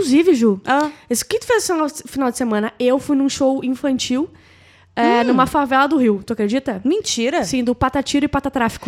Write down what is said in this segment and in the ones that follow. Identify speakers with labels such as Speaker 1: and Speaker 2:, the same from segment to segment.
Speaker 1: Inclusive, Ju, isso que tu fez esse final de semana, eu fui num show infantil numa favela do Rio. Tu acredita?
Speaker 2: Mentira.
Speaker 1: Sim, do Patatiro e Patatráfico.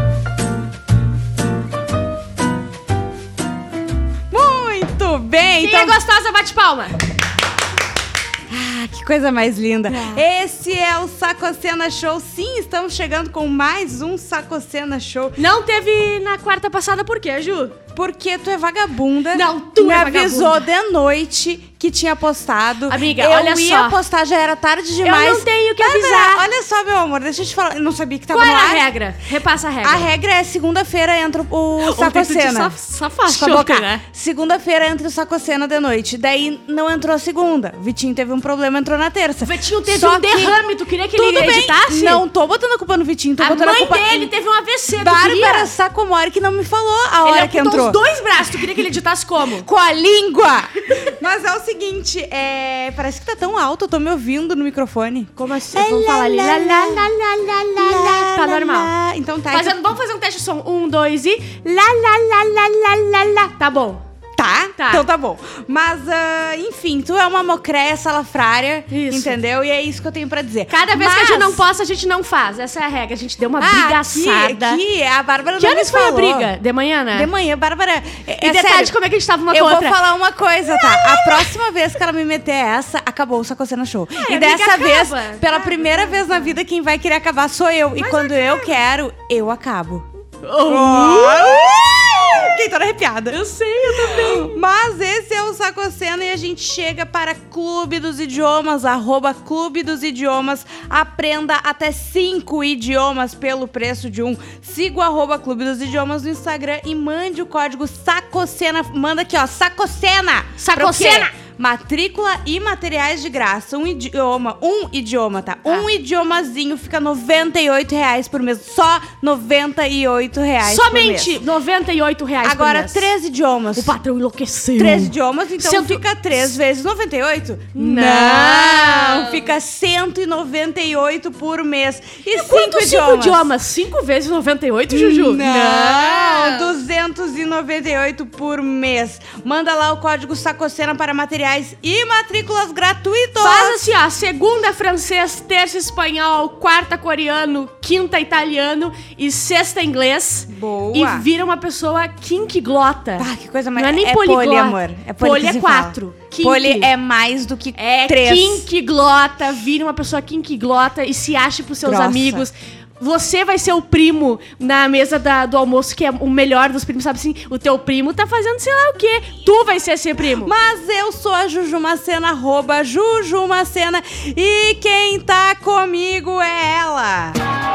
Speaker 2: Muito bem.
Speaker 1: Quem é gostosa, bate palma.
Speaker 2: Ah, que coisa mais linda. Esse é o Sacocena Show. Sim, estamos chegando com mais um Sacocena Show.
Speaker 1: Não teve na quarta passada, por quê, Ju?
Speaker 2: Porque tu é vagabunda.
Speaker 1: Não, tu
Speaker 2: me
Speaker 1: é
Speaker 2: avisou
Speaker 1: vagabunda.
Speaker 2: de noite que tinha postado.
Speaker 1: Amiga, olha só.
Speaker 2: Eu ia postar, já era tarde demais.
Speaker 1: Eu não tenho que avisar.
Speaker 2: Olha só, meu amor, deixa eu te falar. Eu não sabia que tava
Speaker 1: Qual
Speaker 2: no
Speaker 1: era a
Speaker 2: ar.
Speaker 1: regra? Repassa a regra.
Speaker 2: A regra é segunda-feira entra o Sacocena.
Speaker 1: Né?
Speaker 2: Segunda-feira entra o Sacocena de noite. Daí não entrou a segunda. Vitinho teve um problema, entrou na terça.
Speaker 1: O Vitinho teve
Speaker 2: Só
Speaker 1: um derrame, tu queria que
Speaker 2: tudo
Speaker 1: ele
Speaker 2: bem,
Speaker 1: editasse?
Speaker 2: Não tô botando a culpa no Vitinho, tô
Speaker 1: A
Speaker 2: botando
Speaker 1: mãe
Speaker 2: a culpa
Speaker 1: dele teve um AVC, tu
Speaker 2: Bárbara
Speaker 1: queria?
Speaker 2: Sacomori que não me falou a
Speaker 1: Ele
Speaker 2: hora que
Speaker 1: amputou
Speaker 2: entrou.
Speaker 1: os dois braços, tu queria que ele editasse como?
Speaker 2: Com a língua! Mas é o seguinte, parece que tá tão alto, eu tô me ouvindo no microfone.
Speaker 1: Como assim? Vamos falar ali. Tá normal.
Speaker 2: Então tá.
Speaker 1: Vamos fazer um teste de som. 1, 2 e... Tá bom.
Speaker 2: Tá? Então tá bom. Mas, enfim, tu é uma mocréia salafrária,
Speaker 1: Isso.
Speaker 2: entendeu? E é isso que eu tenho pra dizer.
Speaker 1: Cada vez que a gente não posta, a gente não faz. Essa é a regra. A gente deu uma brigaçada.
Speaker 2: Aqui, a Bárbara
Speaker 1: Que
Speaker 2: não me
Speaker 1: horas foi a
Speaker 2: falou.
Speaker 1: briga? De manhã, né?
Speaker 2: De manhã, Bárbara...
Speaker 1: E detalhe
Speaker 2: sério,
Speaker 1: de como é que a gente tava uma
Speaker 2: eu
Speaker 1: com a outra.
Speaker 2: vou falar uma coisa, tá? A próxima vez que ela me meter essa, acabou o Sacocena Show. E
Speaker 1: amiga,
Speaker 2: dessa vez,
Speaker 1: acaba.
Speaker 2: pela primeira vez na vida, quem vai querer acabar sou eu. E quando eu quero, eu acabo. Fiquei toda arrepiada.
Speaker 1: Eu sei, eu também.
Speaker 2: Mas esse é o Sacocena e a gente chega para Clube dos Idiomas, @Clube dos Idiomas. Aprenda até 5 idiomas pelo preço de um. Siga o @Clube dos Idiomas no Instagram e mande o código Sacocena. Manda aqui, ó, Sacocena.
Speaker 1: Sacocena.
Speaker 2: Matrícula e materiais de graça. Um idioma, tá? Um idiomazinho fica R$98 por mês. Só R$98
Speaker 1: Somente
Speaker 2: por mês.
Speaker 1: R$98
Speaker 2: Agora,
Speaker 1: por mês.
Speaker 2: 3 idiomas.
Speaker 1: O patrão enlouqueceu.
Speaker 2: 3 idiomas, então
Speaker 1: Cento-
Speaker 2: fica 3 vezes 98?
Speaker 1: Não.
Speaker 2: Fica 198 por mês. E 5
Speaker 1: Quantos 5
Speaker 2: idiomas?
Speaker 1: idiomas? 5 vezes 98, Juju?
Speaker 2: Não, 298 por mês. Manda lá o código Sacocena para materiais e matrículas gratuitos.
Speaker 1: Faz assim, ó, segunda francês, terça espanhol, quarta coreano, quinta italiano e sexta inglês.
Speaker 2: Boa.
Speaker 1: E vira uma pessoa quinquiglota.
Speaker 2: Ah, que coisa mais...
Speaker 1: Não é nem
Speaker 2: poli,
Speaker 1: poliglota.
Speaker 2: amor. É poli,
Speaker 1: Poli
Speaker 2: que
Speaker 1: é
Speaker 2: se
Speaker 1: 4.
Speaker 2: fala. Poli é mais do que 3.
Speaker 1: Quinquiglota, vira uma pessoa quinquiglota e se acha pros seus
Speaker 2: Grossa.
Speaker 1: amigos. Você vai ser o primo na mesa do almoço, que é o melhor dos primos, sabe assim? O teu primo tá fazendo sei lá o quê. Tu vai ser esse primo.
Speaker 2: Mas eu sou a Jujumacena, @Jujumacena. E quem tá comigo é ela.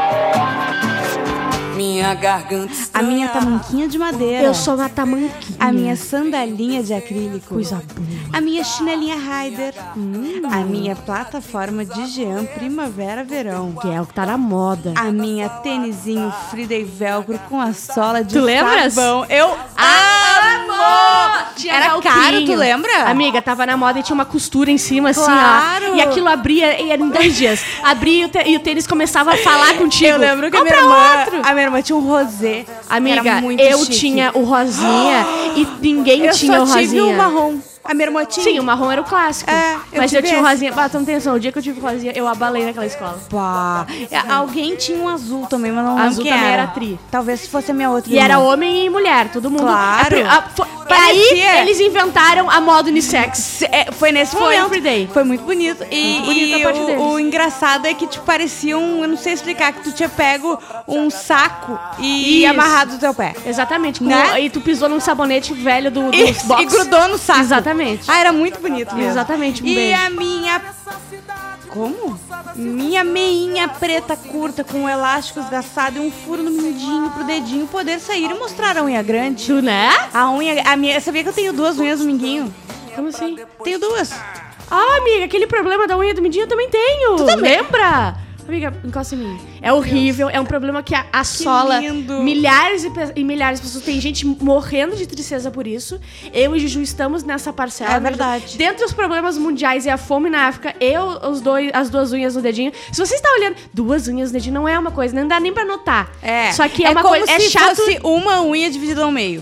Speaker 3: Minha garganta.
Speaker 2: A minha tamanquinha de madeira.
Speaker 1: Eu sou uma tamanquinha.
Speaker 2: A minha sandalinha de acrílico.
Speaker 1: Coisa boa.
Speaker 2: A minha chinelinha Raider. A minha plataforma de Jean Primavera-Verão.
Speaker 1: Que é o que tá na moda.
Speaker 2: A minha tênisinho Frida e velcro com a sola de
Speaker 1: Tu lembras?
Speaker 2: sabão. Eu
Speaker 1: amo! Tinha
Speaker 2: Era
Speaker 1: velcrinho.
Speaker 2: caro, tu lembra?
Speaker 1: Amiga, tava na moda e tinha uma costura em cima,
Speaker 2: Claro.
Speaker 1: assim, ó. E aquilo abria, e era em 2 dias. Abria e o tênis começava a falar contigo.
Speaker 2: Eu lembro que
Speaker 1: Compra
Speaker 2: a
Speaker 1: outro.
Speaker 2: minha irmã tinha um rosé.
Speaker 1: Amiga,
Speaker 2: Era muito
Speaker 1: eu
Speaker 2: chique.
Speaker 1: tinha o rosinha e ninguém
Speaker 2: Eu
Speaker 1: tinha o
Speaker 2: só tive
Speaker 1: rosinha.
Speaker 2: o marrom. A minha irmã tinha.
Speaker 1: Sim, o marrom era o clássico.
Speaker 2: É, eu
Speaker 1: mas eu
Speaker 2: tive
Speaker 1: tinha o
Speaker 2: esse.
Speaker 1: rosinha. Ah, tu não tem noção. O dia que eu tive o rosinha, eu abalei naquela escola.
Speaker 2: Pá. Alguém tinha um azul também, mas não lembro
Speaker 1: Azul
Speaker 2: quem
Speaker 1: também
Speaker 2: era.
Speaker 1: era tri.
Speaker 2: Talvez fosse a minha outra
Speaker 1: E
Speaker 2: irmã.
Speaker 1: era homem e mulher, todo mundo.
Speaker 2: Claro.
Speaker 1: Aí
Speaker 2: Parecia-
Speaker 1: eles inventaram a moda unissex.
Speaker 2: Foi nesse
Speaker 1: Foi
Speaker 2: momento.
Speaker 1: everyday.
Speaker 2: Foi muito bonito. E,
Speaker 1: Bonita a parte deles.
Speaker 2: o engraçado é que, tipo, parecia eu não sei explicar, que tu tinha pego um saco e
Speaker 1: Isso.
Speaker 2: amarrado no teu pé.
Speaker 1: Exatamente.
Speaker 2: Né?
Speaker 1: E tu pisou num sabonete velho do
Speaker 2: Isso,
Speaker 1: box.
Speaker 2: e grudou no saco.
Speaker 1: Exatamente.
Speaker 2: Ah, era muito bonito mesmo.
Speaker 1: Exatamente, um
Speaker 2: E
Speaker 1: beijo.
Speaker 2: a minha... Como? Minha meinha preta curta com um elástico esgaçado e um furo no mindinho pro dedinho poder sair e mostrar a unha grande.
Speaker 1: Tu, né?
Speaker 2: A minha... Sabia que eu tenho 2 unhas no minguinho?
Speaker 1: Como assim?
Speaker 2: Tenho 2.
Speaker 1: Ah, amiga, aquele problema da unha do mindinho eu também tenho.
Speaker 2: Tu também?
Speaker 1: Lembra? Amiga, encosta em mim. É horrível, é um problema que assola
Speaker 2: lindo.
Speaker 1: milhares e milhares de pessoas. Tem gente morrendo de tristeza por isso. Eu e Juju estamos nessa parcela.
Speaker 2: É verdade.
Speaker 1: Dentre os problemas mundiais é a fome na África e as 2 unhas no dedinho. Se você está olhando, 2 unhas no dedinho não é uma coisa, não dá nem pra notar.
Speaker 2: É.
Speaker 1: Só que é uma
Speaker 2: como
Speaker 1: coisa. É
Speaker 2: se
Speaker 1: chato.
Speaker 2: fosse uma unha dividida ao meio.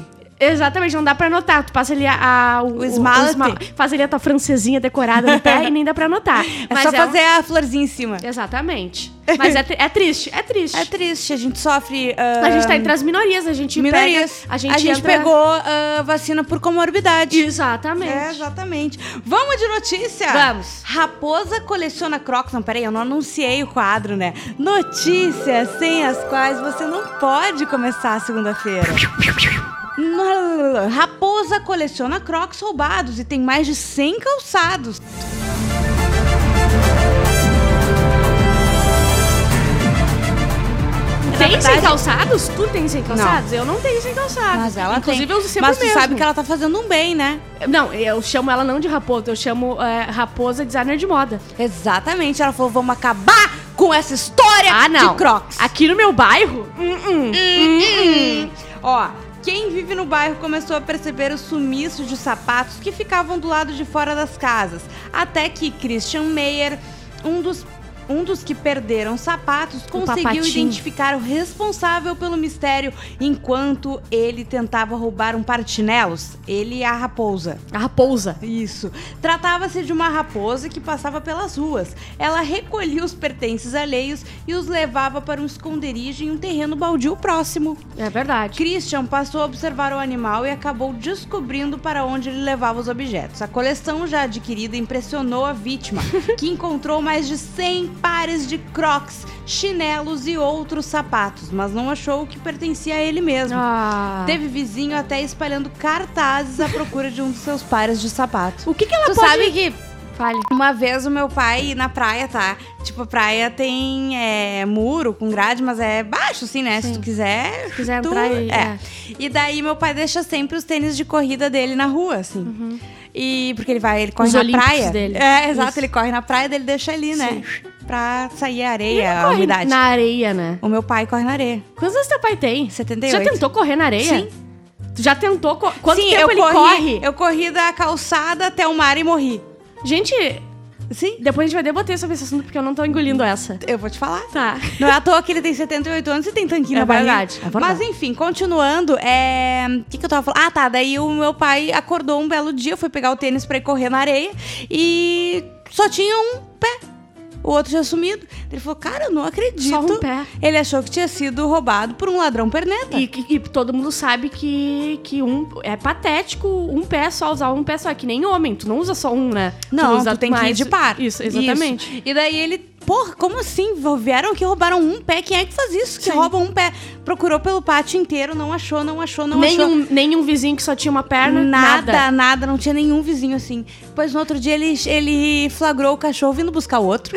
Speaker 1: Exatamente, não dá pra anotar. Tu passa ali
Speaker 2: O esmalte.
Speaker 1: faz ali a tua francesinha decorada no pé e nem dá pra anotar.
Speaker 2: É só fazer a florzinha em cima.
Speaker 1: Exatamente. Mas é triste.
Speaker 2: É triste, a gente sofre...
Speaker 1: A gente tá entre as minorias, a gente
Speaker 2: minorias.
Speaker 1: pega... A gente entra...
Speaker 2: pegou vacina por comorbidade.
Speaker 1: Exatamente.
Speaker 2: Exatamente. Vamos de notícia?
Speaker 1: Vamos.
Speaker 2: Raposa coleciona Crocs. Não, peraí, eu não anunciei o quadro, né? Notícias sem as quais você não pode começar a segunda-feira. Raposa coleciona Crocs roubados e tem mais de 100 calçados.
Speaker 1: Tem 100 calçados? Tu tem 100 calçados?
Speaker 2: Não.
Speaker 1: Eu não tenho 100 calçados.
Speaker 2: Mas ela
Speaker 1: Inclusive,
Speaker 2: tem.
Speaker 1: eu uso sempre
Speaker 2: Mas
Speaker 1: o
Speaker 2: tu
Speaker 1: mesmo.
Speaker 2: sabe que ela tá fazendo um bem, né?
Speaker 1: Não, eu chamo ela não de raposa, eu chamo Raposa Designer de Moda.
Speaker 2: Exatamente. Ela falou, vamos acabar com essa história de Crocs.
Speaker 1: Aqui no meu bairro...
Speaker 2: Ó, quem vive no bairro começou a perceber o sumiço de sapatos que ficavam do lado de fora das casas. Até que Christian Meyer, um dos que perderam sapatos, conseguiu
Speaker 1: papatinho.
Speaker 2: identificar o responsável pelo mistério enquanto ele tentava roubar um par de chinelos. Ele e a raposa.
Speaker 1: A raposa.
Speaker 2: Isso. Tratava-se de uma raposa que passava pelas ruas. Ela recolhia os pertences alheios e os levava para um esconderijo em um terreno baldio próximo.
Speaker 1: É verdade.
Speaker 2: Christian passou a observar o animal e acabou descobrindo para onde ele levava os objetos. A coleção já adquirida impressionou a vítima, que encontrou mais de 100 pares de Crocs, chinelos e outros sapatos, mas não achou o que pertencia a ele mesmo. Teve vizinho até espalhando cartazes à procura de um dos seus pares de sapatos.
Speaker 1: O que ela
Speaker 2: Tu
Speaker 1: pode...
Speaker 2: sabe que
Speaker 1: Fale.
Speaker 2: uma vez o meu pai na praia, tá? Tipo, a praia tem muro com grade, mas é baixo, assim, né?
Speaker 1: Sim.
Speaker 2: Se tu quiser.
Speaker 1: Se quiser entrar aí,
Speaker 2: E daí meu pai deixa sempre os tênis de corrida dele na rua, assim. E porque ele corre
Speaker 1: Os
Speaker 2: na
Speaker 1: olímpicos
Speaker 2: praia.
Speaker 1: dele.
Speaker 2: É, exato,
Speaker 1: Isso.
Speaker 2: ele corre na praia, dele deixa ali, né? Pra sair a
Speaker 1: Ele
Speaker 2: areia,
Speaker 1: não
Speaker 2: a
Speaker 1: corre
Speaker 2: umidade.
Speaker 1: na areia, né?
Speaker 2: O meu pai corre na areia.
Speaker 1: Quantos anos teu pai tem?
Speaker 2: 78.
Speaker 1: Tu já tentou correr na areia?
Speaker 2: Sim.
Speaker 1: Tu já tentou... Quanto
Speaker 2: Sim,
Speaker 1: tempo ele corre?
Speaker 2: Eu corri da calçada até o mar e morri.
Speaker 1: Gente,
Speaker 2: Sim,
Speaker 1: depois a gente vai debater sobre esse assunto, porque eu não tô engolindo essa.
Speaker 2: eu vou te falar.
Speaker 1: Tá.
Speaker 2: Não é à toa que ele tem 78 anos e tem tanquinho na barriga.
Speaker 1: verdade, é verdade.
Speaker 2: Mas enfim, continuando, o que eu tava falando? Ah, tá, daí o meu pai acordou um belo dia, foi pegar o tênis pra ir correr na areia e só tinha um pé. O outro tinha sumido. Ele falou, cara, eu não acredito.
Speaker 1: Só um pé.
Speaker 2: Ele achou que tinha sido roubado por um ladrão perneta.
Speaker 1: E todo mundo sabe que é patético um pé só, usar um pé só. É que nem homem, tu não usa só um, né?
Speaker 2: Não,
Speaker 1: usa
Speaker 2: tu tem que ir
Speaker 1: mais.
Speaker 2: de par.
Speaker 1: Isso, exatamente.
Speaker 2: Isso. E daí ele, porra, como assim? Vieram aqui, roubaram um pé. Quem é que faz isso? Que
Speaker 1: Sim.
Speaker 2: roubam um pé? Procurou pelo pátio inteiro, não achou.
Speaker 1: Nenhum vizinho que só tinha uma perna,
Speaker 2: Nada, não tinha nenhum vizinho assim. Depois no outro dia ele flagrou o cachorro vindo buscar o outro.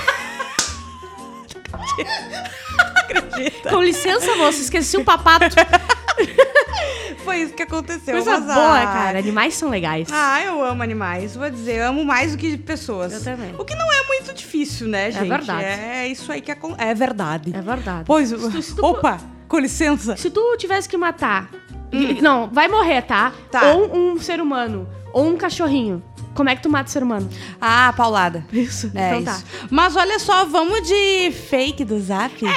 Speaker 2: Acredita?
Speaker 1: Com licença, moça, esqueci o papato.
Speaker 2: Foi isso que aconteceu.
Speaker 1: Coisa
Speaker 2: mas,
Speaker 1: boa, cara. Animais são legais.
Speaker 2: Eu amo animais. Vou dizer, eu amo mais do que pessoas.
Speaker 1: Eu também.
Speaker 2: O que não é muito difícil, né, gente?
Speaker 1: verdade.
Speaker 2: É isso aí que é verdade.
Speaker 1: É verdade.
Speaker 2: Pois,
Speaker 1: Se tu-
Speaker 2: opa, com licença.
Speaker 1: Se tu tivesse que matar... Não, vai morrer, tá?
Speaker 2: Tá.
Speaker 1: Ou um ser humano, ou um cachorrinho. Como é que tu mata o ser humano?
Speaker 2: Ah, paulada.
Speaker 1: Isso.
Speaker 2: É
Speaker 1: então
Speaker 2: isso.
Speaker 1: tá.
Speaker 2: Mas olha só, vamos de fake do Zap?
Speaker 1: fake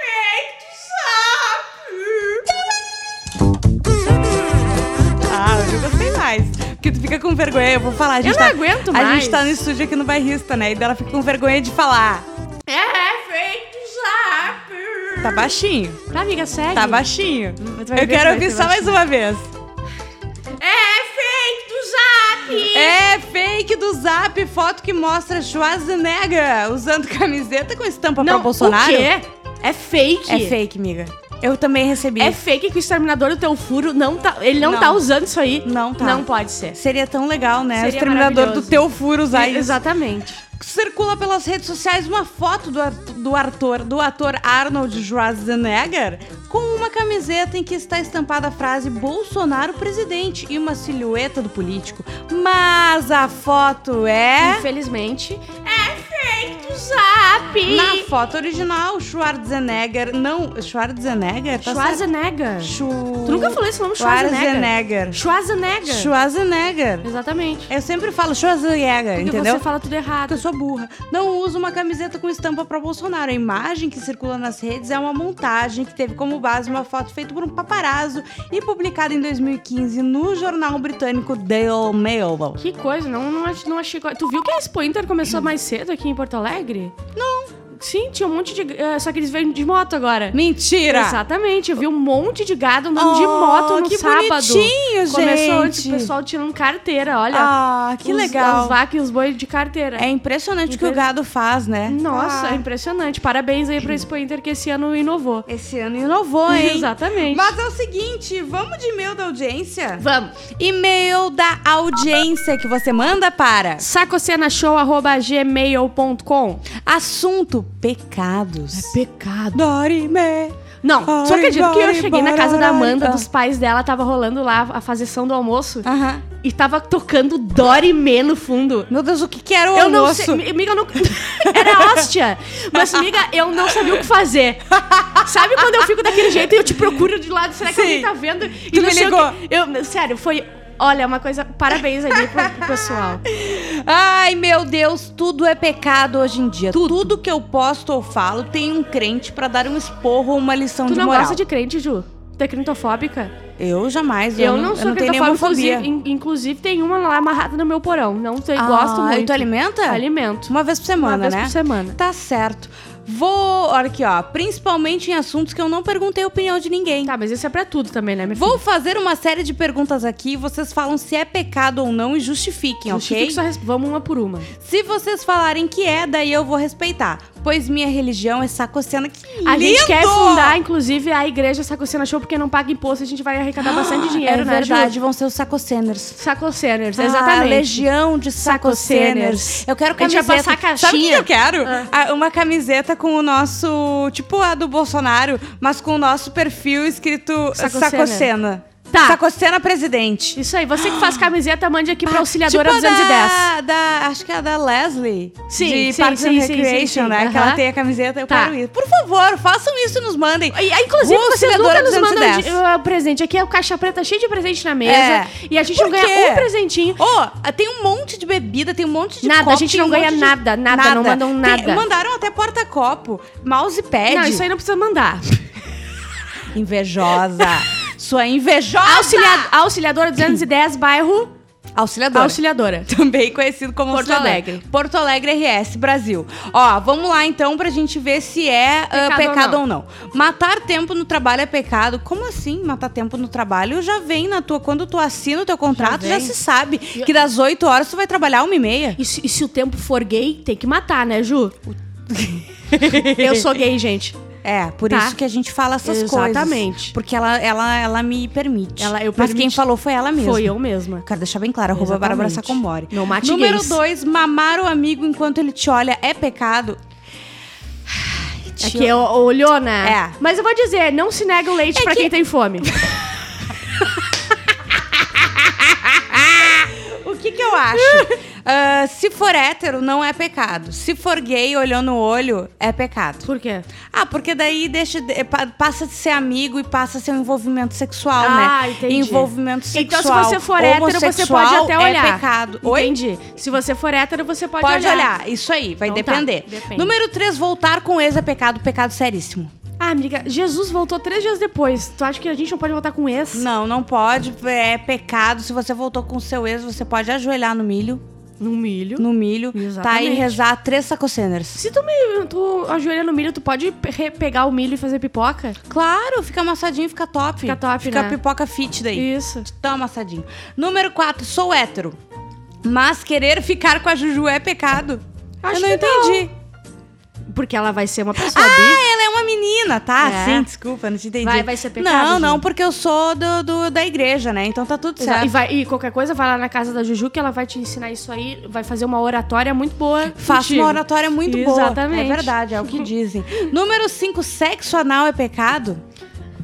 Speaker 2: Eu gostei mais. Porque tu fica com vergonha. Eu vou falar, a gente
Speaker 1: Eu não aguento
Speaker 2: A
Speaker 1: mais.
Speaker 2: gente tá no estúdio aqui no Bairrista, né? E daí ela fica com vergonha de falar.
Speaker 1: fake zap.
Speaker 2: Tá baixinho.
Speaker 1: Tá, amiga, segue.
Speaker 2: Tá baixinho.
Speaker 1: Mas tu vai
Speaker 2: Eu
Speaker 1: ver
Speaker 2: quero
Speaker 1: que vai
Speaker 2: ouvir
Speaker 1: ser
Speaker 2: só mais
Speaker 1: baixinho.
Speaker 2: uma vez.
Speaker 1: Fake do zap.
Speaker 2: É fake do Zap, foto que mostra Schwarzenegger usando camiseta com estampa
Speaker 1: Não,
Speaker 2: pra Bolsonaro.
Speaker 1: o quê? É fake.
Speaker 2: É fake, amiga. Eu também recebi.
Speaker 1: É fake que o exterminador do teu furo não tá... Ele não
Speaker 2: Não.
Speaker 1: tá usando isso aí.
Speaker 2: Não tá.
Speaker 1: Não pode ser.
Speaker 2: Seria tão legal, né?
Speaker 1: Seria
Speaker 2: o exterminador do
Speaker 1: maravilhoso.
Speaker 2: teu furo usar isso.
Speaker 1: Exatamente.
Speaker 2: Circula pelas redes sociais uma foto do ator Arnold Schwarzenegger com uma camiseta em que está estampada a frase Bolsonaro presidente e uma silhueta do político. Mas a foto é...
Speaker 1: Infelizmente, é fake do Zap!
Speaker 2: Na foto original, Schwarzenegger. Não, Schwarzenegger? Tá
Speaker 1: Schwarzenegger.
Speaker 2: certo.
Speaker 1: Tu nunca falou esse nome, Schwarzenegger?
Speaker 2: Schwarzenegger.
Speaker 1: Schwarzenegger.
Speaker 2: Schwarzenegger.
Speaker 1: Exatamente.
Speaker 2: Eu sempre falo Schwarzenegger,
Speaker 1: Porque
Speaker 2: entendeu?
Speaker 1: você fala tudo errado.
Speaker 2: Porque eu sou burra. Não uso uma camiseta com estampa pra Bolsonaro. A imagem que circula nas redes é uma montagem que teve como base uma foto feita por um paparazzo e publicada em 2015 no jornal britânico Daily Mail.
Speaker 1: Que coisa, não achei... Tu viu que a Expo Inter começou mais cedo aqui em Porto Alegre?
Speaker 2: Não.
Speaker 1: Sim, tinha um monte de... Só que eles veio de moto agora.
Speaker 2: Mentira!
Speaker 1: Exatamente, eu vi um monte de gado andando de moto no
Speaker 2: que
Speaker 1: sábado.
Speaker 2: bonitinho,
Speaker 1: Começou antes
Speaker 2: gente.
Speaker 1: o pessoal tirando carteira, olha.
Speaker 2: Ah, que legal.
Speaker 1: As vacas e os bois de carteira.
Speaker 2: É impressionante o que o gado faz, né?
Speaker 1: Nossa,
Speaker 2: Ah.
Speaker 1: é impressionante. Parabéns aí pra Expo Inter que esse ano inovou.
Speaker 2: Esse ano inovou, hein?
Speaker 1: Exatamente.
Speaker 2: Mas é o seguinte, vamos de e-mail da audiência?
Speaker 1: Vamos.
Speaker 2: E-mail da audiência que você manda para
Speaker 1: sacocenashow@gmail.com.
Speaker 2: assunto pecados.
Speaker 1: Pecado.
Speaker 2: Dorime.
Speaker 1: Não, só acredito que eu cheguei na casa da Amanda,
Speaker 2: bora.
Speaker 1: dos pais dela, tava rolando lá a fazeção do almoço
Speaker 2: Aham.
Speaker 1: e tava tocando Dorime no fundo.
Speaker 2: Meu Deus, o que era o
Speaker 1: Eu não
Speaker 2: almoço?
Speaker 1: sei, amiga, eu não... Era hóstia. Mas, amiga, eu não sabia o que fazer. Sabe quando eu fico daquele jeito e eu te procuro de lado, será que
Speaker 2: Sim.
Speaker 1: alguém tá vendo? E
Speaker 2: Tu
Speaker 1: não
Speaker 2: me
Speaker 1: sei o
Speaker 2: ligou.
Speaker 1: que- sério, foi... Olha, uma coisa... Parabéns aí pro pessoal.
Speaker 2: Ai, meu Deus, tudo é pecado hoje em dia. Tudo que eu posto ou falo tem um crente pra dar um esporro ou uma lição
Speaker 1: Tu
Speaker 2: de
Speaker 1: não
Speaker 2: moral.
Speaker 1: gosta de crente, Ju? Tu é crentofóbica?
Speaker 2: Eu jamais.
Speaker 1: Eu não sou
Speaker 2: tenho nenhuma
Speaker 1: crentofóbica,
Speaker 2: fobia.
Speaker 1: inclusive tem uma lá amarrada no meu porão. Não sei, gosto muito.
Speaker 2: E tu alimenta?
Speaker 1: Alimento.
Speaker 2: Uma vez por semana,
Speaker 1: Uma vez
Speaker 2: né?
Speaker 1: por semana.
Speaker 2: Tá certo. Olha aqui, ó. Principalmente em assuntos que eu não perguntei a opinião de ninguém.
Speaker 1: Tá, mas isso é pra tudo também, né, minha
Speaker 2: Vou fazer uma série de perguntas aqui, vocês falam se é pecado ou não e justifiquem, ok?
Speaker 1: Vamos uma por uma.
Speaker 2: Se vocês falarem que é, daí eu vou respeitar. Pois minha religião é sacocena. Que
Speaker 1: A gente
Speaker 2: lindo!
Speaker 1: quer fundar, inclusive, a igreja Sacocena Show, porque não paga imposto, a gente vai arrecadar bastante dinheiro,
Speaker 2: É
Speaker 1: né,
Speaker 2: verdade,
Speaker 1: Ju?
Speaker 2: vão ser os sacoceners.
Speaker 1: Sacoceners,
Speaker 2: A
Speaker 1: exatamente.
Speaker 2: legião de sacoceners.
Speaker 1: Sacoceners.
Speaker 2: Eu quero
Speaker 1: A gente vai
Speaker 2: camiseta.
Speaker 1: passar
Speaker 2: Sabe o que
Speaker 1: caixinha?
Speaker 2: eu quero? Uma camiseta com o nosso... Tipo a do Bolsonaro, mas com o nosso perfil escrito
Speaker 1: Sacocena.
Speaker 2: Sacocena.
Speaker 1: Tá.
Speaker 2: Sacocena presidente.
Speaker 1: Isso aí, você que faz camiseta, mande aqui pra Auxiliadora
Speaker 2: tipo
Speaker 1: 210.
Speaker 2: acho que é a da Leslie.
Speaker 1: Sim,
Speaker 2: de
Speaker 1: sim,
Speaker 2: Parks
Speaker 1: sim,
Speaker 2: and
Speaker 1: sim,
Speaker 2: Recreation,
Speaker 1: sim,
Speaker 2: né?
Speaker 1: sim.
Speaker 2: Que ela
Speaker 1: Aham.
Speaker 2: tem a camiseta, eu
Speaker 1: Tá.
Speaker 2: quero isso. Por favor, façam isso e nos mandem.
Speaker 1: Inclusive,
Speaker 2: Rua
Speaker 1: vocês
Speaker 2: Auxiliadora
Speaker 1: nunca nos mandam
Speaker 2: 210.
Speaker 1: presente. Aqui é o caixa preta cheio de presente na mesa.
Speaker 2: É.
Speaker 1: E a gente
Speaker 2: Por
Speaker 1: não ganha
Speaker 2: quê?
Speaker 1: um presentinho.
Speaker 2: Tem um monte de bebida, tem um monte de
Speaker 1: Nada,
Speaker 2: copo,
Speaker 1: a gente
Speaker 2: tem
Speaker 1: não
Speaker 2: um
Speaker 1: ganha
Speaker 2: monte de-
Speaker 1: nada, não mandam nada.
Speaker 2: Mandaram até porta-copo, mousepad.
Speaker 1: Não, isso aí não precisa mandar.
Speaker 2: Invejosa. Sua invejosa.
Speaker 1: Auxiliadora 210, bairro
Speaker 2: Auxiliadora.
Speaker 1: Auxiliadora.
Speaker 2: Também conhecido como
Speaker 1: Porto
Speaker 2: Auxiliadora.
Speaker 1: Alegre.
Speaker 2: Porto Alegre RS, Brasil. Ó, vamos lá então pra gente ver se é pecado ou não. Matar tempo no trabalho é pecado? Como assim matar tempo no trabalho? Já vem na tua... Quando tu assina o teu contrato, já
Speaker 1: vem.
Speaker 2: se sabe que das 8 horas tu vai trabalhar 1h30.
Speaker 1: E se o tempo for gay, tem que matar, né, Ju? Eu sou gay, gente.
Speaker 2: É, por
Speaker 1: Tá.
Speaker 2: isso que a gente fala essas coisas.
Speaker 1: Exatamente.
Speaker 2: Porque ela me permite.
Speaker 1: Eu
Speaker 2: Mas quem
Speaker 1: permiti.
Speaker 2: falou foi ela mesma.
Speaker 1: Foi eu mesma.
Speaker 2: Quero deixar bem claro, arroba
Speaker 1: Exatamente.
Speaker 2: Bárbara Saccombori.
Speaker 1: Não mate
Speaker 2: Número
Speaker 1: gays.
Speaker 2: 2, mamar o amigo enquanto ele te olha é pecado?
Speaker 1: Aqui, olhou, né?
Speaker 2: É.
Speaker 1: Mas eu vou dizer, não se nega o leite pra quem tem fome.
Speaker 2: O que eu acho? Se for hétero, não é pecado. Se for gay, olhou no olho, é pecado.
Speaker 1: Por quê?
Speaker 2: Porque daí passa de ser amigo e passa a ser um envolvimento sexual, né?
Speaker 1: Entendi.
Speaker 2: Envolvimento sexual.
Speaker 1: Então, se você for hétero, você pode até olhar.
Speaker 2: É pecado. Oi?
Speaker 1: Entendi. Se você for hétero, você pode
Speaker 2: Pode olhar. Isso aí, vai
Speaker 1: Então tá,
Speaker 2: depender.
Speaker 1: depende.
Speaker 2: Número 3, voltar com ex é pecado. Pecado seríssimo.
Speaker 1: Amiga, Jesus voltou 3 dias depois. Tu acha que a gente não pode voltar com ex?
Speaker 2: Não pode. É pecado. Se você voltou com o seu ex, você pode ajoelhar no milho.
Speaker 1: No milho.
Speaker 2: No milho.
Speaker 1: Exatamente.
Speaker 2: Tá? E rezar 3 sacoceners.
Speaker 1: Se tu ajoelha no milho, tu pode pegar o milho e fazer pipoca?
Speaker 2: Claro, fica amassadinho, fica top.
Speaker 1: Fica top,
Speaker 2: Fica
Speaker 1: né?
Speaker 2: pipoca fit daí.
Speaker 1: Isso.
Speaker 2: Tão amassadinho. Número 4, sou hétero. Mas querer ficar com a Juju é pecado.
Speaker 1: Acho
Speaker 2: Eu não
Speaker 1: que
Speaker 2: entendi.
Speaker 1: Porque ela vai ser uma pessoa bi.
Speaker 2: Ela é uma menina, tá?
Speaker 1: É.
Speaker 2: Sim, desculpa, não te entendi.
Speaker 1: Vai ser pecado,
Speaker 2: Não,
Speaker 1: Ju?
Speaker 2: porque eu sou da igreja, né? Então tá tudo certo.
Speaker 1: E qualquer coisa, vai lá na casa da Juju, que ela vai te ensinar isso aí. Vai fazer uma oratória muito boa.
Speaker 2: Faço
Speaker 1: contigo.
Speaker 2: uma oratória muito boa.
Speaker 1: Exatamente.
Speaker 2: É verdade, é o que dizem. Número 5, sexo anal é pecado?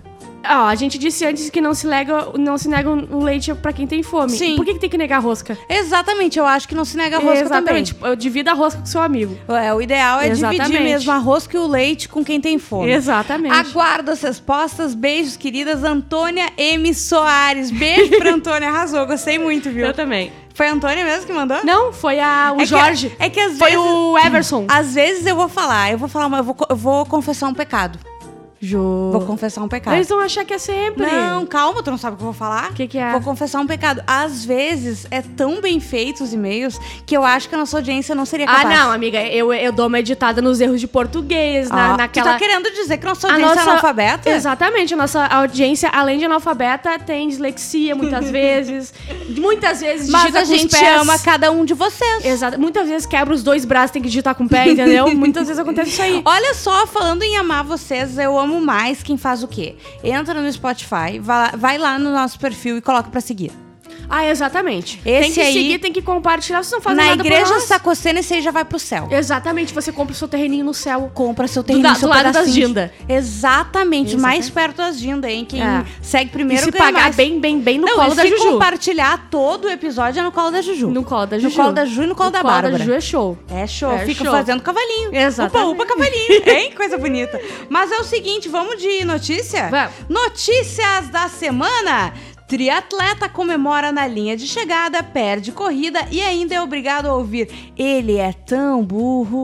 Speaker 1: A gente disse antes que não se nega o leite pra quem tem fome.
Speaker 2: Sim.
Speaker 1: Por que tem que negar rosca?
Speaker 2: Exatamente, eu acho que não se nega a rosca também.
Speaker 1: Exatamente. Divida a rosca com seu amigo.
Speaker 2: O ideal é
Speaker 1: Exatamente.
Speaker 2: dividir mesmo a rosca e o leite com quem tem fome.
Speaker 1: Exatamente.
Speaker 2: Aguardo as respostas. Beijos, queridas. Antônia M. Soares. Beijo pra Antônia. Arrasou, gostei muito, viu?
Speaker 1: Eu também.
Speaker 2: Foi a Antônia mesmo que mandou?
Speaker 1: Não, foi o Jorge.
Speaker 2: É que às
Speaker 1: Foi
Speaker 2: vezes...
Speaker 1: o Everson.
Speaker 2: Às vezes eu vou falar, mas eu vou confessar um pecado. Vou confessar um pecado.
Speaker 1: Eles vão achar que é sempre.
Speaker 2: Não, calma, tu não sabe o que eu vou falar?
Speaker 1: O que é?
Speaker 2: Vou confessar um pecado. Às vezes é tão bem feito os e-mails que eu acho que a nossa audiência não seria capaz.
Speaker 1: Não, amiga, eu dou uma editada nos erros de português, naquela...
Speaker 2: Tu tá querendo dizer que a nossa audiência é analfabeta?
Speaker 1: Exatamente, a nossa audiência, além de analfabeta, tem dislexia muitas vezes. Muitas vezes
Speaker 2: Mas
Speaker 1: digita
Speaker 2: a
Speaker 1: com os
Speaker 2: gente
Speaker 1: pés.
Speaker 2: ama cada um de vocês.
Speaker 1: Exato. Muitas vezes quebra os 2 braços, tem que digitar com o pé, entendeu? Muitas vezes acontece isso aí.
Speaker 2: Olha só, falando em amar vocês, eu amo mais quem faz o quê? Entra no Spotify, vai lá no nosso perfil e coloca pra seguir.
Speaker 1: Exatamente.
Speaker 2: Esse
Speaker 1: tem que
Speaker 2: aí,
Speaker 1: seguir, tem que compartilhar, vocês não fazem
Speaker 2: na
Speaker 1: nada
Speaker 2: igreja
Speaker 1: por nós.
Speaker 2: Sacocena, esse aí já vai pro céu.
Speaker 1: Exatamente, você compra o seu terreninho no céu.
Speaker 2: Compra seu terreno, seu
Speaker 1: do lado das
Speaker 2: pedacinho.
Speaker 1: gindas.
Speaker 2: Exatamente, mais perto das gindas, hein? Quem segue primeiro
Speaker 1: e se
Speaker 2: ganha
Speaker 1: pagar
Speaker 2: mais.
Speaker 1: bem no colo da
Speaker 2: se
Speaker 1: Juju.
Speaker 2: compartilhar todo o episódio é no colo da Juju.
Speaker 1: No colo da Juju.
Speaker 2: No colo da Juju e no colo da Bárbara.
Speaker 1: No colo da Juju é show.
Speaker 2: É show,
Speaker 1: É
Speaker 2: fica
Speaker 1: show.
Speaker 2: fazendo cavalinho.
Speaker 1: Exatamente.
Speaker 2: Upa, cavalinho, hein? Coisa bonita. Mas é o seguinte, vamos de notícia?
Speaker 1: Vamos.
Speaker 2: Notícias da semana. Triatleta comemora na linha de chegada, perde corrida e ainda é obrigado a ouvir: ele é tão burro.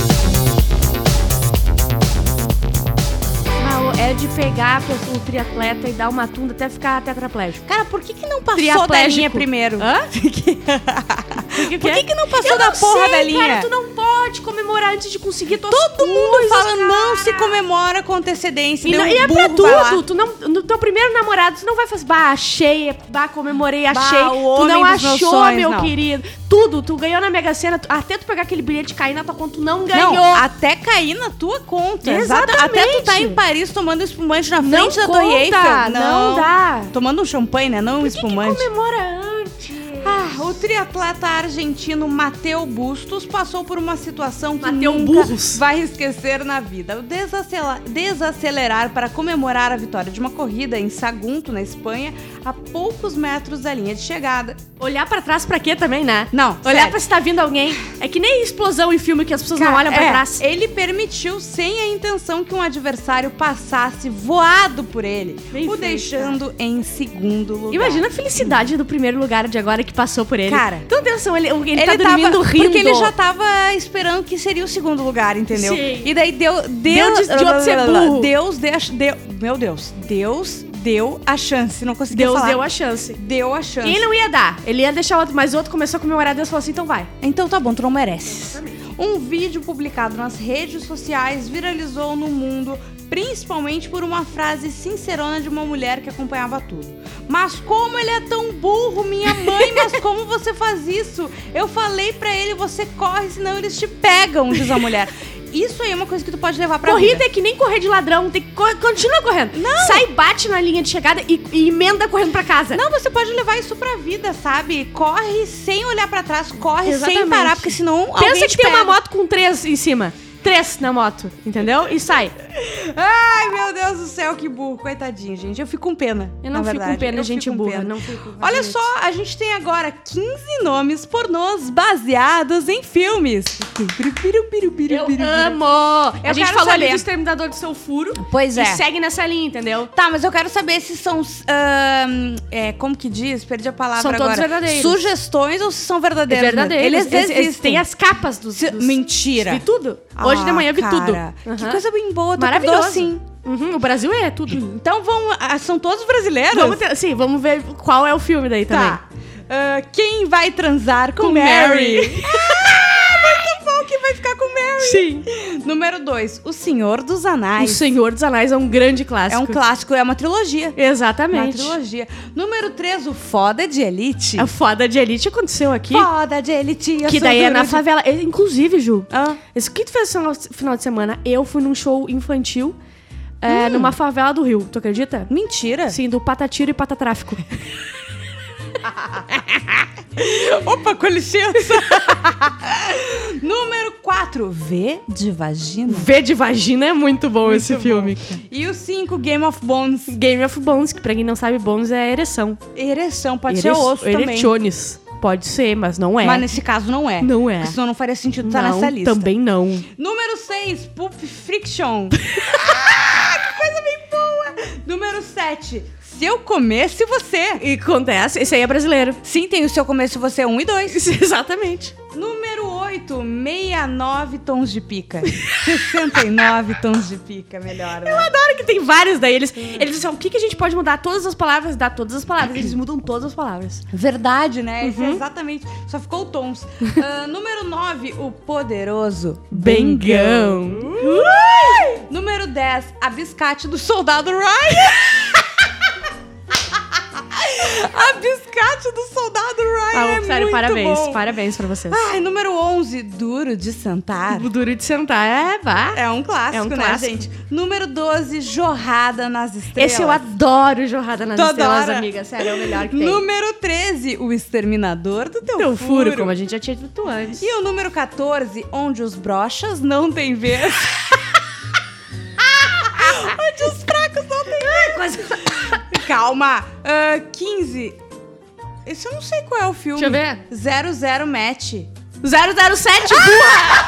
Speaker 1: É de pegar o triatleta e dar uma tunda até ficar tetraplégico.
Speaker 2: Cara, por que não passou da linha primeiro?
Speaker 1: Hã?
Speaker 2: Por que não passou da porra da linha?
Speaker 1: Cara, tu não pode comemorar antes de conseguir tuas
Speaker 2: Todo mundo
Speaker 1: coisas,
Speaker 2: fala,
Speaker 1: cara.
Speaker 2: não se comemora com antecedência.
Speaker 1: E é pra tudo. Tu não, no teu primeiro namorado, tu não vai fazer, achei, comemorei, achei. Tu não achou,
Speaker 2: sonhos,
Speaker 1: meu
Speaker 2: não.
Speaker 1: querido. Tudo, tu ganhou na Mega Sena, até tu pegar aquele bilhete e cair na tua conta, tu não ganhou.
Speaker 2: Não, até cair na tua conta.
Speaker 1: Exatamente.
Speaker 2: Até tu tá em Paris tomando espumante na
Speaker 1: Não
Speaker 2: frente da Torre Eiffel.
Speaker 1: Não dá.
Speaker 2: Tomando um champanhe, né? Não um espumante.
Speaker 1: Que comemora antes.
Speaker 2: O triatleta argentino Mateu Bustos passou por uma situação que
Speaker 1: Mateu
Speaker 2: nunca
Speaker 1: Burros.
Speaker 2: vai esquecer na vida. O desacelerar para comemorar a vitória de uma corrida em Sagunto, na Espanha, a poucos metros da linha de chegada.
Speaker 1: Olhar pra trás pra quê também, né?
Speaker 2: Não,
Speaker 1: olhar
Speaker 2: sério.
Speaker 1: pra se tá vindo alguém. É que nem explosão em filme que as pessoas não olham pra trás.
Speaker 2: Ele permitiu, sem a intenção, que um adversário passasse voado por ele,
Speaker 1: Bem
Speaker 2: o
Speaker 1: feito,
Speaker 2: deixando em segundo lugar.
Speaker 1: Imagina a felicidade do primeiro lugar de agora que passou por ele.
Speaker 2: Cara,
Speaker 1: então atenção, ele tá dormindo
Speaker 2: tava,
Speaker 1: rindo.
Speaker 2: Porque ele já tava esperando que seria o segundo lugar, entendeu?
Speaker 1: Sim.
Speaker 2: E daí Deus
Speaker 1: ser burro.
Speaker 2: Deus deu a chance, não conseguiu
Speaker 1: Deus
Speaker 2: falar.
Speaker 1: deu a chance.
Speaker 2: Deu a chance.
Speaker 1: E ele não ia dar, ele ia deixar o outro, mas o outro começou a comemorar, Deus falou assim, então vai.
Speaker 2: Então tá bom, tu não mereces. Um vídeo publicado nas redes sociais viralizou no mundo, principalmente por uma frase sincerona de uma mulher que acompanhava tudo. Mas como ele é tão burro, minha mãe, mas como você faz isso? Eu falei pra ele, você corre, senão eles te pegam, diz a mulher. Isso aí é uma coisa que tu pode levar pra
Speaker 1: Corrida
Speaker 2: vida.
Speaker 1: é que nem correr de ladrão, tem que continua correndo.
Speaker 2: Não.
Speaker 1: Sai, bate na linha de chegada e emenda correndo pra casa.
Speaker 2: Não, você pode levar isso pra vida, sabe? Corre sem olhar pra trás, corre
Speaker 1: Exatamente.
Speaker 2: sem parar, porque senão alguém
Speaker 1: Pensa
Speaker 2: te
Speaker 1: que tem
Speaker 2: pega.
Speaker 1: uma moto com 3 em cima. 3 na moto, entendeu? E sai.
Speaker 2: Ai, meu Deus do céu, que burro. Coitadinho, gente. Eu fico com pena.
Speaker 1: Eu não
Speaker 2: na
Speaker 1: fico
Speaker 2: verdade.
Speaker 1: com pena,
Speaker 2: Eu
Speaker 1: gente
Speaker 2: fico com
Speaker 1: burra.
Speaker 2: pena.
Speaker 1: Não fico.
Speaker 2: Olha só, a gente tem agora 15 nomes pornôs baseados em filmes.
Speaker 1: Eu amo! A gente
Speaker 2: quero
Speaker 1: falou ali
Speaker 2: saber.
Speaker 1: do Exterminador do Seu Furo.
Speaker 2: Pois é.
Speaker 1: E segue nessa linha, entendeu?
Speaker 2: Tá, mas eu quero saber se são... como que diz? Perdi a palavra
Speaker 1: São
Speaker 2: agora.
Speaker 1: todos verdadeiros.
Speaker 2: Sugestões ou se são verdadeiros?
Speaker 1: Verdadeiros.
Speaker 2: Eles existem.
Speaker 1: Tem as capas dos...
Speaker 2: Mentira.
Speaker 1: Vi tudo. Hoje de manhã eu vi tudo.
Speaker 2: Que coisa bem boa. Tu
Speaker 1: Maravilhoso.
Speaker 2: acordou assim.
Speaker 1: O Brasil é tudo.
Speaker 2: Então são todos brasileiros?
Speaker 1: Vamos ver qual é o filme daí também.
Speaker 2: Tá. Quem vai transar com
Speaker 1: Com
Speaker 2: Mary?
Speaker 1: Mary.
Speaker 2: Muito bom, quem vai ficar com Mary?
Speaker 1: Sim.
Speaker 2: Número 2, O Senhor dos
Speaker 1: O
Speaker 2: Anéis.
Speaker 1: Senhor dos Anéis é um grande clássico.
Speaker 2: É um clássico, é uma trilogia.
Speaker 1: Exatamente.
Speaker 2: Uma trilogia. Número 3, O Foda de Elite.
Speaker 1: A foda de Elite aconteceu aqui.
Speaker 2: Foda de Elite. eu
Speaker 1: Que
Speaker 2: sou
Speaker 1: daí é
Speaker 2: duro
Speaker 1: na
Speaker 2: de-
Speaker 1: favela. Inclusive, Ju,
Speaker 2: Ah.
Speaker 1: isso que tu fez no final de semana, eu fui num show infantil numa favela do Rio. Tu acredita?
Speaker 2: Mentira.
Speaker 1: Sim, do Patatiro e Patatráfico.
Speaker 2: Opa, com licença. Número 4, V de Vagina.
Speaker 1: V de Vagina é muito bom
Speaker 2: Muito
Speaker 1: esse
Speaker 2: bom.
Speaker 1: filme.
Speaker 2: E o 5, Game of Bones.
Speaker 1: Game of Bones, que pra quem não sabe, bones é ereção.
Speaker 2: Ereção, pode ser osso também.
Speaker 1: Eretiones. Pode ser, mas não é.
Speaker 2: Mas nesse caso não é.
Speaker 1: Não é.
Speaker 2: Porque senão não faria sentido estar
Speaker 1: Não,
Speaker 2: nessa lista.
Speaker 1: também não.
Speaker 2: Número 6, Pulp Fiction. Que coisa bem boa. Número 7, Se Eu Comesse Você.
Speaker 1: E acontece, esse aí é brasileiro.
Speaker 2: Sim, tem o Se Eu Comesse Você 1 e 2.
Speaker 1: Exatamente.
Speaker 2: Número 8, 69 Tons de Pica. 69 Tons de Pica, melhor, né?
Speaker 1: Eu adoro que tem vários daí. Eles dizem assim, o que a gente pode mudar? Todas as palavras, dá todas as palavras. Eles mudam todas as palavras.
Speaker 2: Verdade, né? Isso é exatamente. Só ficou tons. Número 9, O Poderoso
Speaker 1: Bengão.
Speaker 2: Número 10, A Biscate do Soldado Ryan. A Biscate do Soldado Ryan é
Speaker 1: Sério,
Speaker 2: muito
Speaker 1: parabéns.
Speaker 2: bom.
Speaker 1: Parabéns pra vocês.
Speaker 2: Ai, número 11, Duro de Sentar.
Speaker 1: O duro de sentar, vá.
Speaker 2: É um clássico,
Speaker 1: É um
Speaker 2: né,
Speaker 1: clássico.
Speaker 2: gente? Número 12, Jorrada nas Estrelas.
Speaker 1: Esse eu adoro, Jorrada nas
Speaker 2: Tu
Speaker 1: Estrelas,
Speaker 2: adora?
Speaker 1: amiga. Sério, é o melhor que tem.
Speaker 2: Número 13, O Exterminador do Teu
Speaker 1: Teu
Speaker 2: Furo.
Speaker 1: furo, como a gente já tinha dito antes.
Speaker 2: E o número 14, Onde os Brochas Não Têm Vez. Onde os fracos não têm vez. Calma. 15. Esse eu não sei qual é o filme.
Speaker 1: Deixa eu ver.
Speaker 2: 00 Match.
Speaker 1: 007, burra!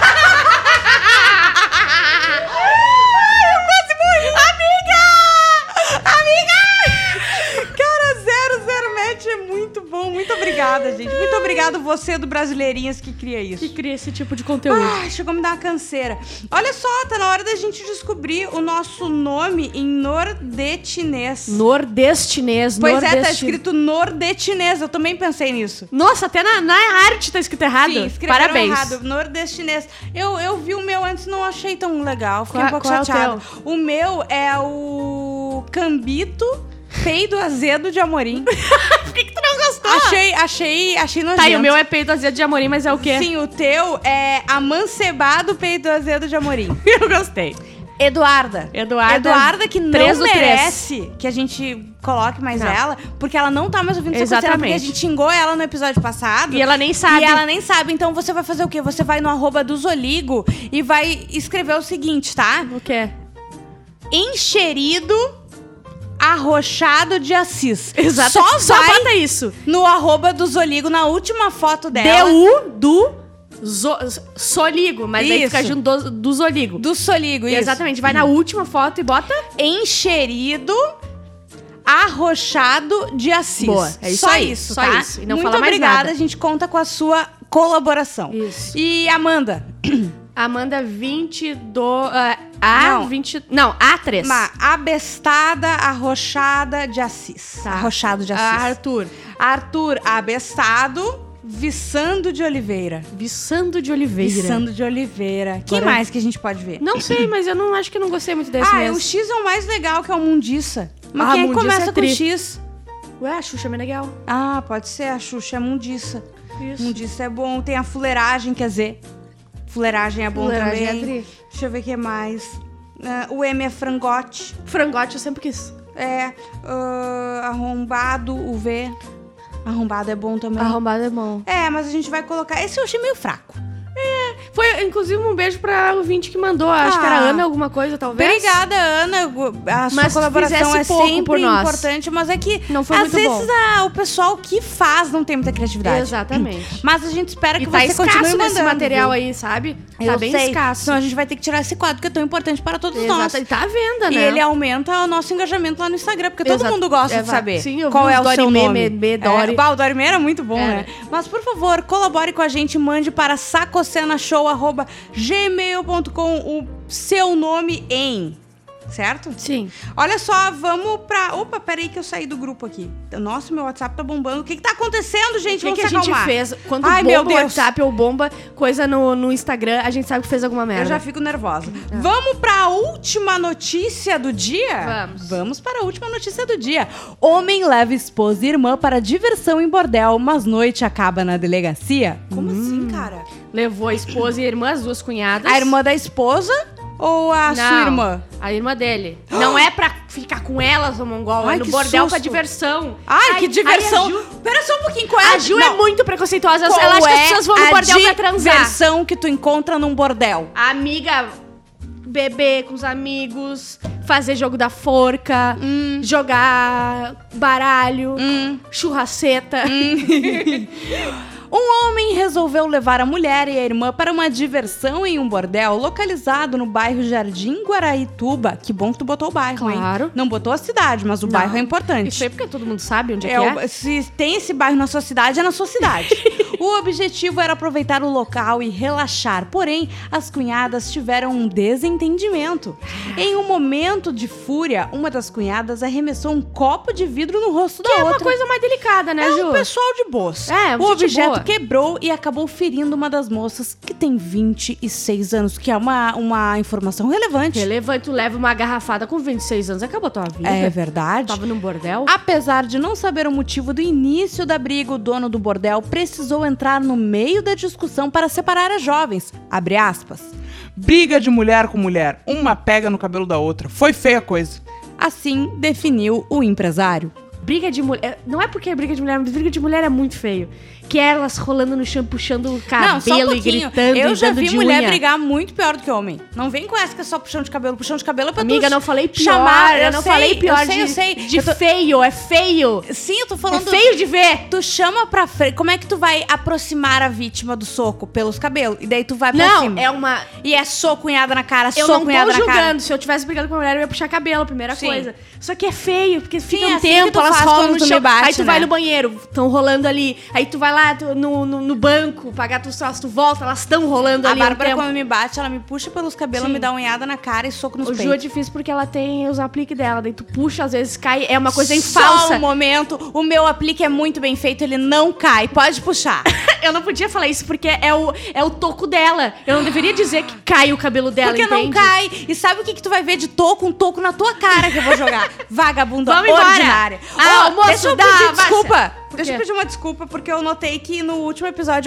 Speaker 2: Cara, 00 Match é muito bom. Muito obrigada, gente. Muito obrigada você do Brasileirinhas que cria isso.
Speaker 1: Que cria esse tipo de conteúdo.
Speaker 2: Ai, chegou a me dar uma canseira. Olha só, tá na hora da gente descobrir o nosso nome em nordestinês.
Speaker 1: Nordestinês,
Speaker 2: Pois é, tá
Speaker 1: nordesti-
Speaker 2: escrito nordestinês. Eu também pensei nisso.
Speaker 1: Nossa, até na arte tá escrito errado.
Speaker 2: Sim, escreveram
Speaker 1: Parabéns.
Speaker 2: errado. Nordestinês. Eu vi o meu antes, não achei tão legal. Fiquei
Speaker 1: Qual-
Speaker 2: um pouco
Speaker 1: qual é o
Speaker 2: chateada. O meu é o Cambito Peido Azedo de Amorim.
Speaker 1: Por que tu não gostou?
Speaker 2: Achei nojento.
Speaker 1: Tá, e o meu é peito azedo de Amorim, mas é o quê?
Speaker 2: Sim, o teu é Amancebado Peido Azedo de Amorim.
Speaker 1: Eu gostei.
Speaker 2: Eduarda que não
Speaker 1: 3 do 3.
Speaker 2: merece que a gente coloque mais
Speaker 1: Não.
Speaker 2: ela, porque ela não tá mais ouvindo essa coisa, porque a gente xingou ela no episódio passado.
Speaker 1: E ela nem sabe.
Speaker 2: E ela nem sabe, então você vai fazer o quê? Você vai no @do Zoligo e vai escrever o seguinte, tá?
Speaker 1: O quê?
Speaker 2: Encherido arrochado de Assis.
Speaker 1: Exato.
Speaker 2: Só vai
Speaker 1: bota isso.
Speaker 2: no @do Zoligo, na última foto dela.
Speaker 1: DU do Soligo, mas aí
Speaker 2: Isso.
Speaker 1: fica junto do Zoligo.
Speaker 2: Do Soligo, isso.
Speaker 1: Exatamente. Vai na última foto e bota...
Speaker 2: Encherido arrochado de Assis.
Speaker 1: Boa, é isso
Speaker 2: só
Speaker 1: aí,
Speaker 2: isso,
Speaker 1: só
Speaker 2: tá?
Speaker 1: isso. E não
Speaker 2: Muito
Speaker 1: fala mais
Speaker 2: obrigada,
Speaker 1: nada.
Speaker 2: a gente conta com a sua colaboração.
Speaker 1: Isso.
Speaker 2: E Amanda,
Speaker 1: Amanda 20 do...
Speaker 2: Não.
Speaker 1: A20... Não, A3.
Speaker 2: uma abestada arrochada de Assis.
Speaker 1: Tá.
Speaker 2: Arrochado de Assis.
Speaker 1: Arthur.
Speaker 2: Arthur abestado, Vissando de Oliveira.
Speaker 1: Vissando de Oliveira.
Speaker 2: Vissando de Oliveira. Quem
Speaker 1: Agora-
Speaker 2: mais que a gente pode ver?
Speaker 1: Não sei, mas eu não acho que eu não gostei muito desse
Speaker 2: Ah,
Speaker 1: mesmo.
Speaker 2: o X é o mais legal, que é o Mundiça. Mas
Speaker 1: Ah,
Speaker 2: quem é que
Speaker 1: Mundiça
Speaker 2: começa
Speaker 1: é
Speaker 2: com
Speaker 1: tri.
Speaker 2: X?
Speaker 1: Ué, a Xuxa é bem legal.
Speaker 2: Ah, pode ser. A Xuxa é Mundiça.
Speaker 1: Isso.
Speaker 2: Mundiça é bom. Tem a fuleiragem, quer dizer. Fuleiragem é bom
Speaker 1: Fuleiragem
Speaker 2: também.
Speaker 1: é tri.
Speaker 2: Deixa eu ver o que mais. O M é frangote.
Speaker 1: Frangote eu sempre quis.
Speaker 2: Arrombado, o V. Arrombado é bom também.
Speaker 1: Arrombado é bom.
Speaker 2: Mas a gente vai colocar... Esse eu achei meio fraco.
Speaker 1: Foi, inclusive, um beijo pra ouvinte que mandou. Acho que era Ana alguma coisa, talvez.
Speaker 2: Obrigada, Ana. A sua
Speaker 1: Mas
Speaker 2: colaboração
Speaker 1: fizesse
Speaker 2: é
Speaker 1: pouco
Speaker 2: sempre
Speaker 1: por nós.
Speaker 2: importante, mas é que
Speaker 1: Não foi
Speaker 2: às
Speaker 1: muito
Speaker 2: vezes
Speaker 1: bom.
Speaker 2: o pessoal que faz não tem muita criatividade.
Speaker 1: Exatamente.
Speaker 2: Mas a gente espera que
Speaker 1: E tá
Speaker 2: você continue
Speaker 1: escasso
Speaker 2: mandando.
Speaker 1: desse material
Speaker 2: viu?
Speaker 1: aí, sabe?
Speaker 2: Eu
Speaker 1: Tá bem
Speaker 2: sei.
Speaker 1: escasso.
Speaker 2: Então a gente vai ter que tirar esse quadro que é tão importante para todos nós.
Speaker 1: Exato. E tá à venda,
Speaker 2: E
Speaker 1: né?
Speaker 2: ele aumenta o nosso engajamento lá no Instagram, porque todo
Speaker 1: Exato.
Speaker 2: mundo gosta de
Speaker 1: Exato.
Speaker 2: saber
Speaker 1: Sim, eu vi
Speaker 2: qual é
Speaker 1: uns
Speaker 2: o seu
Speaker 1: Dorimê,
Speaker 2: nome.
Speaker 1: Dori.
Speaker 2: O Dorimê era muito bom,
Speaker 1: Era.
Speaker 2: né? Mas, por favor, colabore com a gente, mande para sacocenashow@gmail.com o seu nome em... Certo?
Speaker 1: Sim.
Speaker 2: Olha só, vamos pra... Opa, peraí que eu saí do grupo aqui. Nossa, meu WhatsApp tá bombando. O que tá acontecendo, gente?
Speaker 1: O que a
Speaker 2: Vamos se
Speaker 1: gente
Speaker 2: acalmar.
Speaker 1: fez? Quando
Speaker 2: Ai, meu
Speaker 1: bomba o
Speaker 2: Deus.
Speaker 1: WhatsApp ou bomba coisa no Instagram, a gente sabe que fez alguma merda.
Speaker 2: Eu já fico nervosa. Vamos pra última notícia do dia?
Speaker 1: Vamos.
Speaker 2: Vamos para a última notícia do dia. Homem leva esposa e irmã para diversão em bordel, mas noite acaba na delegacia. Como assim, cara?
Speaker 1: Levou a esposa e a irmã, as duas cunhadas.
Speaker 2: A irmã da esposa ou a sua
Speaker 1: Não,
Speaker 2: irmã?
Speaker 1: A irmã dele. Não é pra ficar com elas, o mongol.
Speaker 2: Ai,
Speaker 1: é no
Speaker 2: que
Speaker 1: bordel
Speaker 2: susto.
Speaker 1: pra diversão.
Speaker 2: Ai, que diversão.
Speaker 1: Aí
Speaker 2: Pera só um pouquinho, qual é?
Speaker 1: A Ju é muito preconceituosa.
Speaker 2: Qual
Speaker 1: Ela acha que as
Speaker 2: é
Speaker 1: pessoas vão no bordel pra
Speaker 2: a
Speaker 1: transar.
Speaker 2: diversão que tu encontra num bordel?
Speaker 1: Amiga, beber com os amigos, fazer jogo da forca, jogar baralho, churrasceta.
Speaker 2: Um homem resolveu levar a mulher e a irmã para uma diversão em um bordel localizado no bairro Jardim Guaraituba. Que bom que tu botou o bairro,
Speaker 1: Claro.
Speaker 2: hein? Não botou a cidade, mas o bairro é importante.
Speaker 1: Isso aí porque todo mundo sabe onde é que é.
Speaker 2: Se tem esse bairro na sua cidade, é na sua cidade. O objetivo era aproveitar o local e relaxar. Porém, as cunhadas tiveram um desentendimento. Em um momento de fúria, uma das cunhadas arremessou um copo de vidro no rosto da
Speaker 1: Que é
Speaker 2: outra.
Speaker 1: uma coisa mais delicada, né, Ju?
Speaker 2: É um pessoal de boas.
Speaker 1: É,
Speaker 2: o
Speaker 1: gente
Speaker 2: objeto
Speaker 1: boa.
Speaker 2: quebrou e acabou ferindo uma das moças, que tem 26 anos, que é uma informação relevante.
Speaker 1: Relevante, tu leva uma garrafada com 26 anos, acabou a tua vida.
Speaker 2: É verdade.
Speaker 1: Tava num bordel.
Speaker 2: Apesar de não saber o motivo do início da briga, o dono do bordel precisou entrar no meio da discussão para separar as jovens. Abre aspas.
Speaker 3: Briga de mulher com mulher. Uma pega no cabelo da outra. Foi feia a coisa.
Speaker 2: Assim definiu o empresário.
Speaker 1: Briga de mulher. Não é porque é briga de mulher, mas briga de mulher é muito feio. Que é elas rolando no chão, puxando o cabelo
Speaker 2: Não, só um
Speaker 1: e
Speaker 2: pouquinho.
Speaker 1: gritando
Speaker 2: Eu
Speaker 1: e
Speaker 2: já
Speaker 1: dando
Speaker 2: vi
Speaker 1: de
Speaker 2: mulher
Speaker 1: unha.
Speaker 2: brigar muito pior do que homem. Não vem com essa que é só puxão de cabelo. Puxão de cabelo é pra
Speaker 1: Amiga,
Speaker 2: tu
Speaker 1: não falei pior.
Speaker 2: chamar.
Speaker 1: Eu não falei pior
Speaker 2: eu sei.
Speaker 1: de
Speaker 2: Eu tô-
Speaker 1: feio. É feio.
Speaker 2: Sim, eu tô
Speaker 1: É
Speaker 2: falando...
Speaker 1: feio de ver.
Speaker 2: Tu chama pra frente. Como é que tu vai aproximar a vítima do soco? Pelos cabelos. E daí tu vai pra
Speaker 1: Não,
Speaker 2: cima.
Speaker 1: é uma...
Speaker 2: E é soco, cunhada na cara,
Speaker 1: Eu
Speaker 2: soco,
Speaker 1: não tô
Speaker 2: cunhada na cara.
Speaker 1: julgando. Se eu tivesse brigado com uma mulher, eu ia puxar cabelo, primeira
Speaker 2: Sim.
Speaker 1: coisa. Só que é feio, porque fica
Speaker 2: é
Speaker 1: um
Speaker 2: assim que
Speaker 1: tempo,
Speaker 2: tu
Speaker 1: elas
Speaker 2: faz
Speaker 1: rolam
Speaker 2: quando
Speaker 1: no
Speaker 2: tu me
Speaker 1: chão.
Speaker 2: bate,
Speaker 1: Aí tu vai
Speaker 2: né?
Speaker 1: no banheiro, estão rolando ali. Aí tu vai lá no banco, pagar tu sócio, tu volta, elas estão rolando
Speaker 2: A
Speaker 1: ali. um
Speaker 2: Bárbara,
Speaker 1: tempo.
Speaker 2: quando me bate, ela me puxa pelos cabelos,
Speaker 1: Sim.
Speaker 2: me dá unhada na cara e soco nos
Speaker 1: O Ju é
Speaker 2: peitos.
Speaker 1: difícil porque ela tem os apliques dela. Daí tu puxa, às vezes cai. É uma coisa em
Speaker 2: Só
Speaker 1: falsa.
Speaker 2: um momento, o meu aplique é muito bem feito, ele não cai, pode puxar.
Speaker 1: Eu não podia falar isso porque é o toco dela. Eu não deveria dizer que cai o cabelo dela,
Speaker 2: Porque
Speaker 1: entende?
Speaker 2: não cai. E sabe o que tu vai ver de toco? Um toco na tua cara que eu vou jogar. Vagabunda
Speaker 1: Vamos embora.
Speaker 2: ordinária.
Speaker 1: Ah,
Speaker 2: Ó,
Speaker 1: almoço
Speaker 2: deixa eu
Speaker 1: da
Speaker 2: pedir
Speaker 1: Várzea.
Speaker 2: desculpa.
Speaker 1: Por
Speaker 2: Deixa eu
Speaker 1: quê?
Speaker 2: pedir uma desculpa, porque eu notei que no último episódio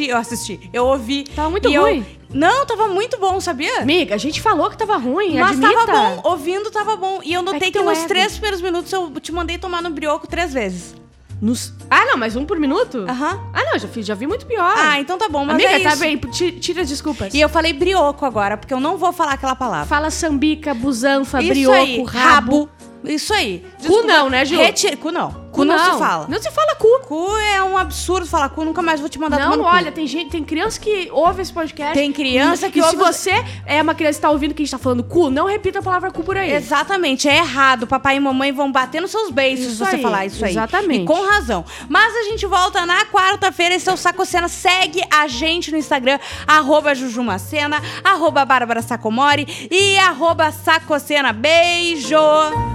Speaker 2: eu ouvi.
Speaker 1: Tava muito
Speaker 2: e
Speaker 1: ruim.
Speaker 2: Não, tava muito bom, sabia?
Speaker 1: Amiga, a gente falou que tava ruim,
Speaker 2: Mas
Speaker 1: admita.
Speaker 2: tava bom, ouvindo tava bom. E eu notei
Speaker 1: que
Speaker 2: que
Speaker 1: teu
Speaker 2: nos
Speaker 1: ego.
Speaker 2: 3 primeiros minutos eu te mandei tomar no brioco 3 vezes.
Speaker 1: Ah, não, mas um por minuto?
Speaker 2: Aham.
Speaker 1: Ah, não, já vi muito pior.
Speaker 2: Ah, então tá bom, mas
Speaker 1: Amiga,
Speaker 2: é
Speaker 1: tá
Speaker 2: isso.
Speaker 1: bem, tira as desculpas.
Speaker 2: E eu falei brioco agora, porque eu não vou falar aquela palavra.
Speaker 1: Fala sambica, busanfa,
Speaker 2: Isso
Speaker 1: brioco,
Speaker 2: aí,
Speaker 1: rabo.
Speaker 2: Isso aí.
Speaker 1: Cu não, né, Ju?
Speaker 2: Cu não. Cu não se fala.
Speaker 1: Não se fala cu.
Speaker 2: Cu é um absurdo falar cu, nunca mais vou te mandar tomar
Speaker 1: Não,
Speaker 2: no
Speaker 1: olha,
Speaker 2: cu.
Speaker 1: tem criança que ouve esse podcast.
Speaker 2: Tem criança que
Speaker 1: e
Speaker 2: ouve...
Speaker 1: se você é uma criança que tá ouvindo que a gente tá falando cu, não repita a palavra cu por aí.
Speaker 2: Exatamente, é errado. Papai e mamãe vão bater nos seus beijos se
Speaker 1: Isso
Speaker 2: você
Speaker 1: aí,
Speaker 2: falar isso aí.
Speaker 1: exatamente.
Speaker 2: E com razão. Mas a gente volta na quarta-feira. Esse é o Sacocena. Segue a gente no Instagram, @jujumacena, @Bárbara Sacomori e @Sacocena. Beijo!